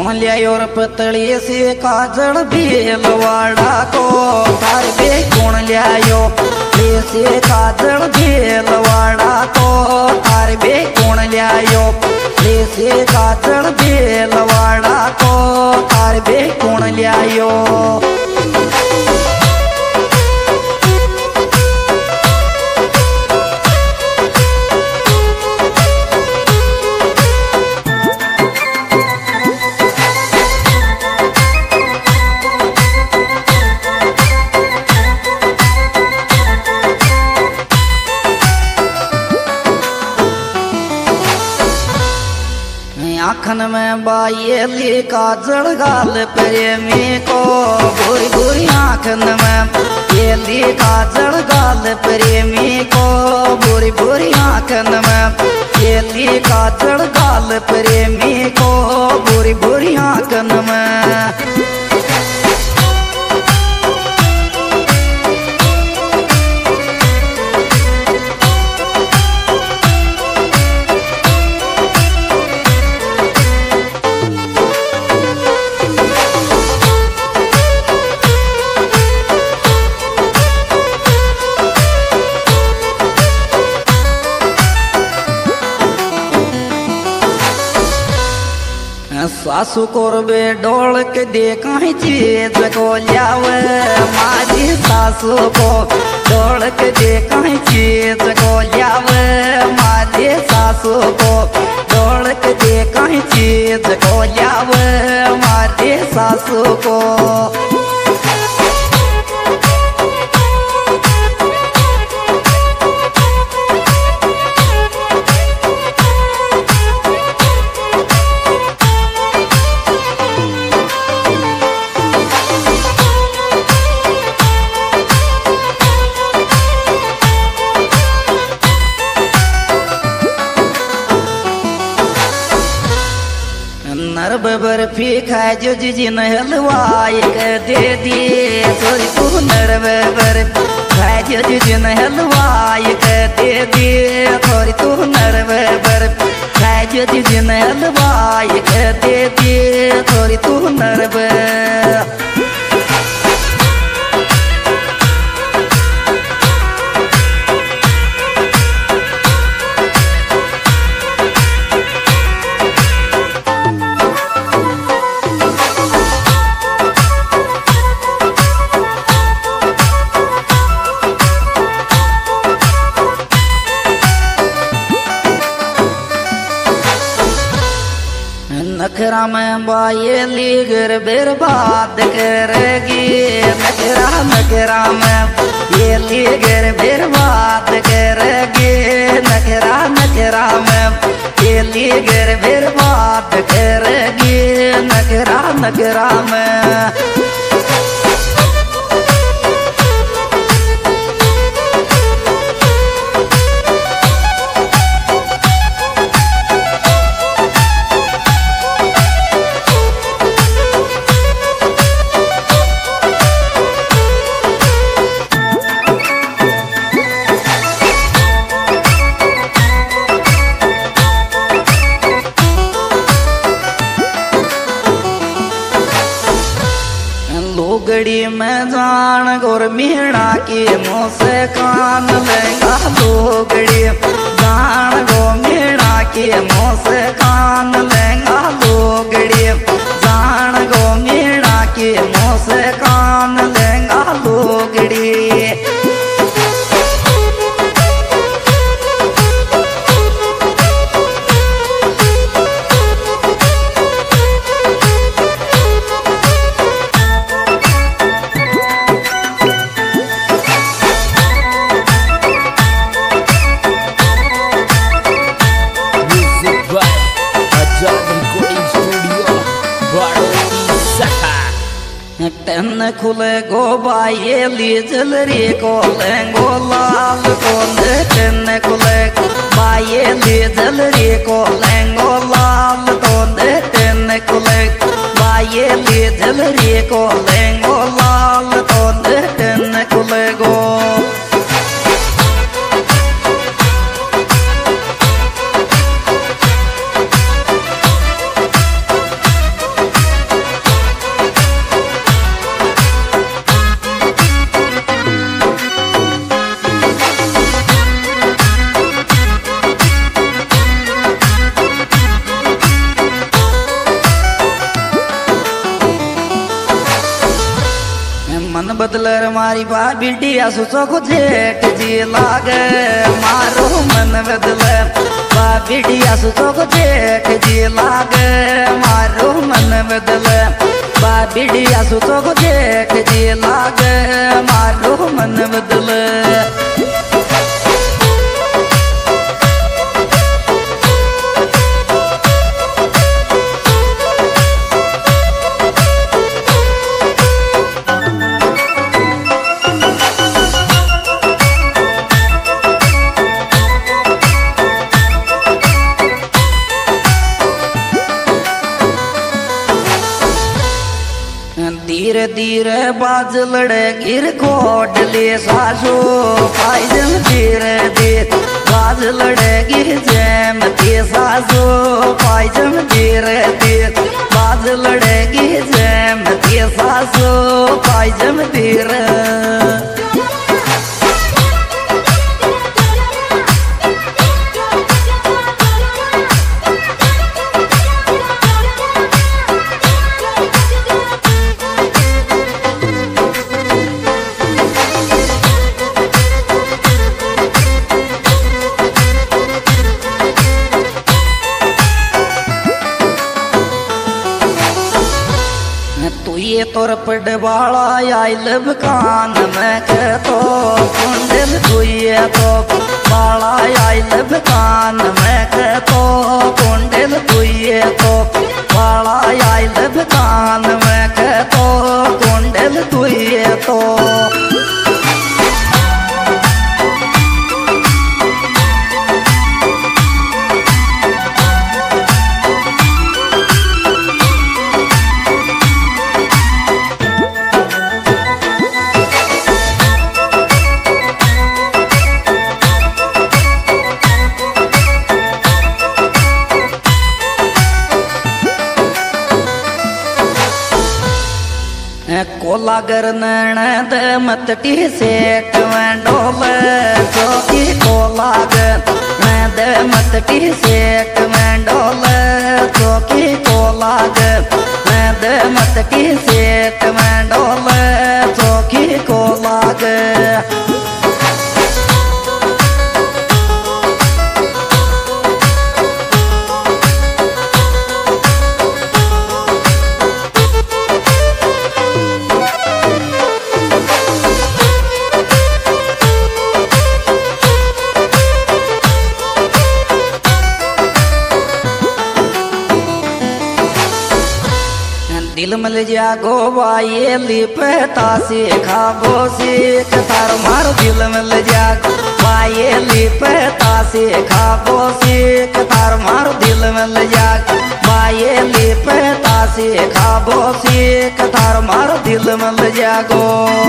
कौन लिया और पतली से काजल भीलवाड़ा को तार बे कौन लिया से काजल भीलवाड़ा को तार बे कौन लिया से काजल भीलवाड़ा को तार बे कौन लिया आखन में बायली काजल गाल प्रेमी को बुरी बुरी आखन में येली काजल गाल प्रेमी को बुरी बुरी आखन में येली काजल गाल प्रेमी को बुरी बुरी आखन में सासू कोरबे डोल के देखा चीज को लियावे मारी सासू को डोल के देखा चीज को लियावे मारी सासू को डोल के देखा चीज को लियावे मारी सासू को बर्फी खाए जो जिन हलवाई के दे दिए थोड़ी तू नरब बर्फी खाए जो जिन हलवाई के दे दिए थोड़ी तू नरब बर्फी खाए जो जिन हलवाई के दे दिए थोड़ी तू नरब नखरा में बायली घर बर्बाद करेगी नखरा नखरा में ये ली घर बर्बाद करेगी नखरा नखरा में ये ली घर बर्बाद करेगी नखरा नखरा में लोगड़ी में जान गोर मीणा की मुँह से कान लेगा लोगड़ी जान गो मीणा की मुँह से कान लेगा लोगड़ी जान गो मीणा की मुँह से कान लेगा लोगड़ी टन खुले गो बायली जलरी को लेंगो लाल को टन खुले बायली जलरी को लेंगो लाल को टन खुले बायली जलरी को लेंगो लाल को टन खुले गो बदलर मारी बा बिटिया सुसो को जेठ जी लागे मारो मन बदले बा बिटिया सुसो को जेठ जी लागे मारो मन बदले बा बिटिया सुसो को जेठ जी लागे मारो मन बदले धीरे धीरे बाज लड़े गिर कोट ले सासो पाइजन धीरे धीरे बाज लड़े गिर जैम के सासो पाइजन धीरे धीरे बाज लड़े गिर जैम के सासो पाइजन धीरे ये तोर पड़वाला आई लब कान में तो कुंडल तुये तो बाला आई लब कान में तो कुंडल तुये तो बाला आई लब कान में तो कुंडल तुये तो कोला गरनण द मतटी सेठ में डोल चौकी कोला गरनण द मतटी सेठ में डोल चौकी कोला गरनण द मतटी सेठ में डोल चौकी कोला ग दिल मल जागो बाये लिपता से खाबो सीख तार मार दिल मल जागो बाये लिपता से खाबो सीख तार मार दिल मल जागो बाये लिपता से खाबो सीख तार मार दिल मल जागो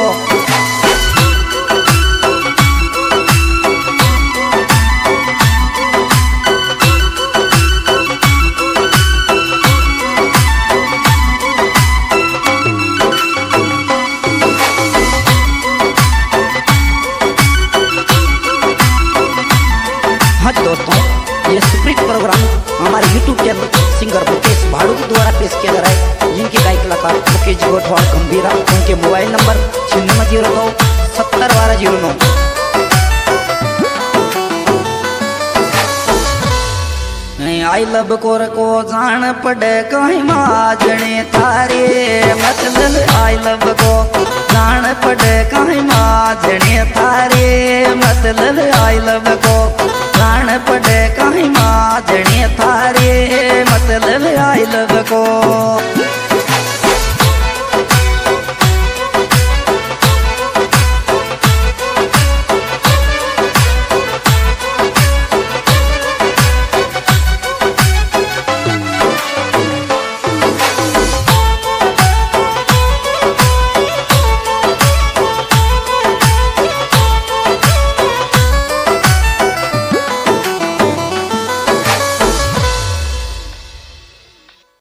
ये सुप्रीत प्रोग्राम हमारे YouTube channel singer Mukesh Bhadu के द्वारा पेश किया जा रहा है। जिनके गायक कलाकार मुकेश गोठवाड़ गंभीरा, उनके मोबाइल नंबर 9609 701209। आई लब कोर को जान पड़े कहीं माजने थारे मतलब आई लब को जान पड़े कहीं माजने थारे मतलब आई लब को जान पड़े कहीं माजने थारे मतलब आई लब को